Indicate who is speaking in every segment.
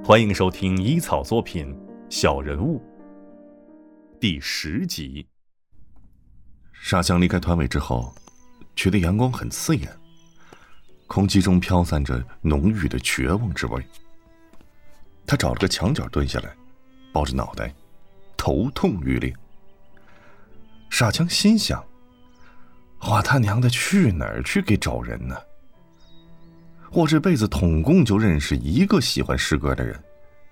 Speaker 1: 欢迎收听医草作品《小人物》第10集。
Speaker 2: 沙江离开团委之后，觉得阳光很刺眼，空气中飘散着浓郁的绝望之味。他找了个墙角蹲下来，抱着脑袋，头痛欲裂。沙江心想：我他娘的去哪儿去给找人呢？我这辈子统共就认识一个喜欢诗歌的人。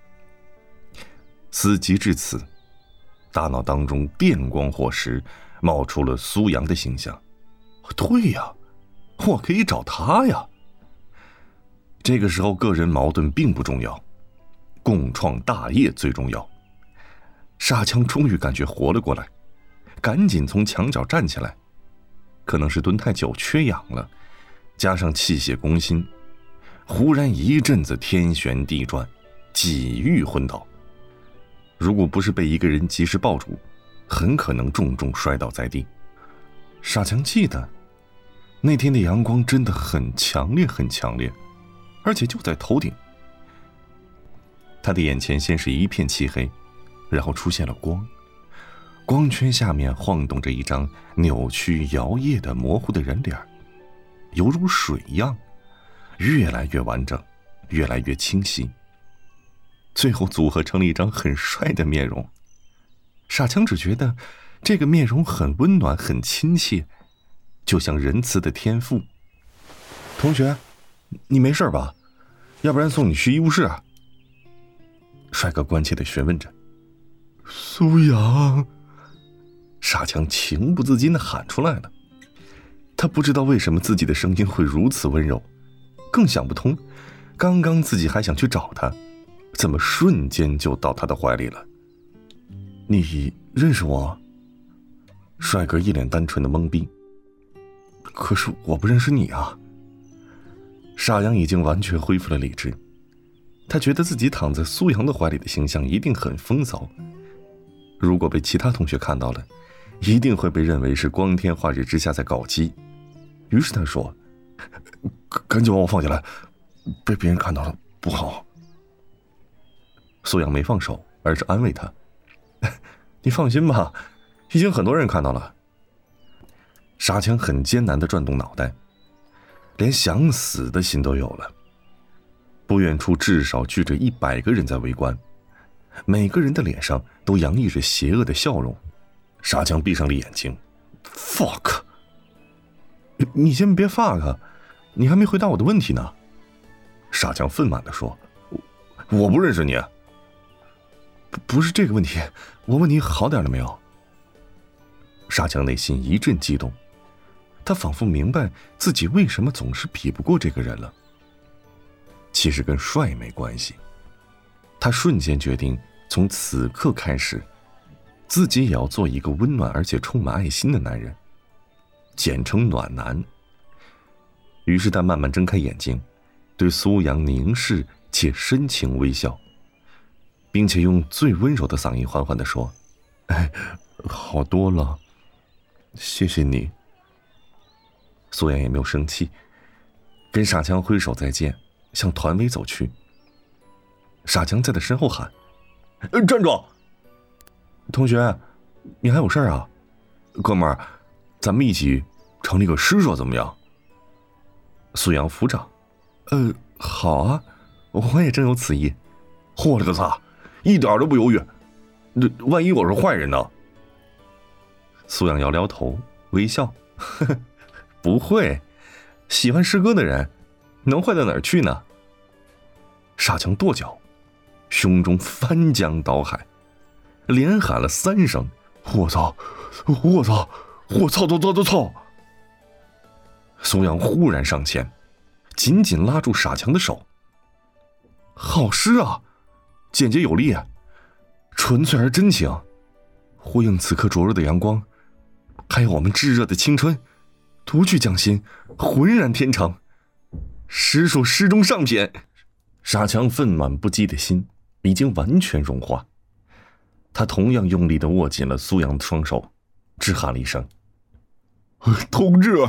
Speaker 2: 思及至此，大脑当中电光火石，冒出了苏阳的形象。对呀，我可以找他呀。这个时候个人矛盾并不重要，共创大业最重要。沙江终于感觉活了过来，赶紧从墙角站起来。可能是蹲太久缺氧了，加上气血攻心，忽然一阵子天旋地转，几欲昏倒。如果不是被一个人及时抱住，很可能重重摔倒在地。沙江记得那天的阳光真的很强烈很强烈，而且就在头顶。他的眼前先是一片漆黑，然后出现了光，光圈下面晃动着一张扭曲摇曳的模糊的人脸，犹如水一样，越来越完整，越来越清晰，最后组合成了一张很帅的面容。沙江只觉得这个面容很温暖很亲切，就像仁慈的天父。同学，你没事吧？要不然送你去医务室啊。帅哥关切地询问着。苏阳，沙江情不自禁地喊出来了。他不知道为什么自己的声音会如此温柔，更想不通刚刚自己还想去找他，怎么瞬间就到他的怀里了。你认识我？帅哥一脸单纯的懵逼。可是我不认识你啊。沙阳已经完全恢复了理智，他觉得自己躺在苏阳的怀里的形象一定很风骚，如果被其他同学看到了，一定会被认为是光天化日之下在搞基。于是他说：赶紧把我放下来，被别人看到了不好。苏阳没放手，而是安慰他：你放心吧，已经很多人看到了。沙江很艰难地转动脑袋，连想死的心都有了。不远处至少聚着100个人在围观，每个人的脸上都洋溢着邪恶的笑容。沙江闭上了眼睛。fuck， 你先别 fuck， 你还没回答我的问题呢。沙江愤满地说：我不认识你。不是这个问题，我问你好点了没有？沙江内心一阵激动，他仿佛明白自己为什么总是比不过这个人了。其实跟帅没关系，他瞬间决定从此刻开始，自己也要做一个温暖而且充满爱心的男人，简称暖男。于是他慢慢睁开眼睛，对苏阳凝视且深情微笑，并且用最温柔的嗓音缓缓地说：好多了，谢谢你。苏阳也没有生气，跟沙江挥手再见，向团委走去。沙江在他身后喊：站住！同学，你还有事啊？哥们儿，咱们一起成立个诗社怎么样？苏阳抚掌：好啊，我也正有此意。我勒个擦，一点都不犹豫，万一我是坏人呢？苏阳摇摇头，微笑：不会，喜欢诗歌的人能坏到哪儿去呢？沙江跺脚，胸中翻江倒海，连喊了3声：我操我操我操操操操操！苏阳忽然上前，紧紧拉住沙江的手。好诗啊，简洁有力，纯粹而真情，呼应此刻灼热的阳光，还有我们炙热的青春，独具匠心，浑然天成，实属诗中上品。沙江愤懑不羁的心已经完全融化，他同样用力地握紧了苏阳的双手，只喊了一声：同志！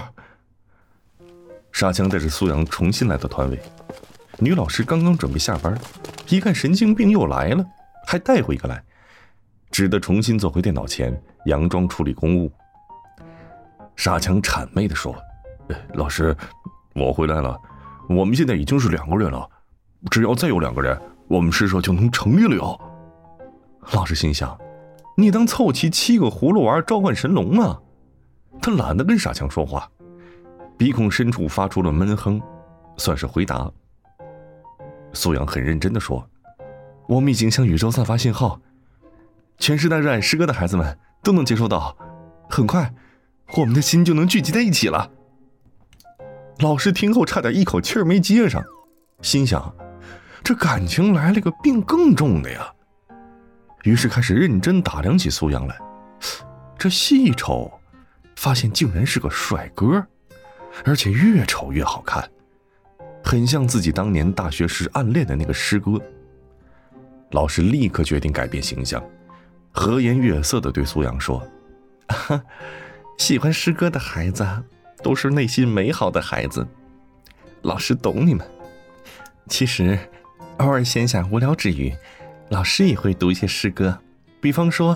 Speaker 2: 沙江带着苏阳重新来到团委，女老师刚刚准备下班， 一看神经病又来了，还带回一个来，只得重新坐回电脑前，佯装处理公务。傻强谄媚地说：“老师，我回来了，我们现在已经是2个人了，只要再有2个人，我们诗社就能成立了哟。”老师心想，你当凑齐7个葫芦娃召唤神龙啊？他懒得跟傻强说话，鼻孔深处发出了闷哼，算是回答。苏阳很认真地说：“我们已经向宇宙散发信号，全时代热爱诗歌的孩子们都能接收到，很快我们的心就能聚集在一起了。”老师听后差点一口气儿没接上，心想这感情来了个病更重的呀。于是开始认真打量起苏阳来，这细一瞅，发现竟然是个帅哥，而且越瞅越好看，很像自己当年大学时暗恋的那个师哥。老师立刻决定改变形象，和颜悦色地对苏阳说：“喜欢师哥的孩子都是内心美好的孩子，老师懂你们。其实偶尔闲暇无聊之余，老师也会读一些诗歌，比方说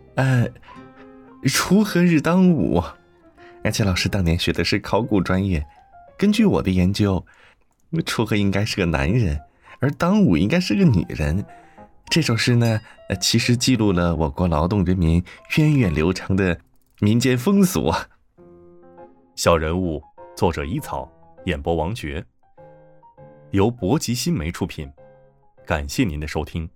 Speaker 2: 锄禾日当午。而且老师当年学的是考古专业，根据我的研究，锄禾应该是个男人，而当午应该是个女人。这首诗呢，其实记录了我国劳动人民源远流长的民间风俗啊。”
Speaker 1: 小人物，作者一草，演播王珏，由博吉新媒出品。感谢您的收听。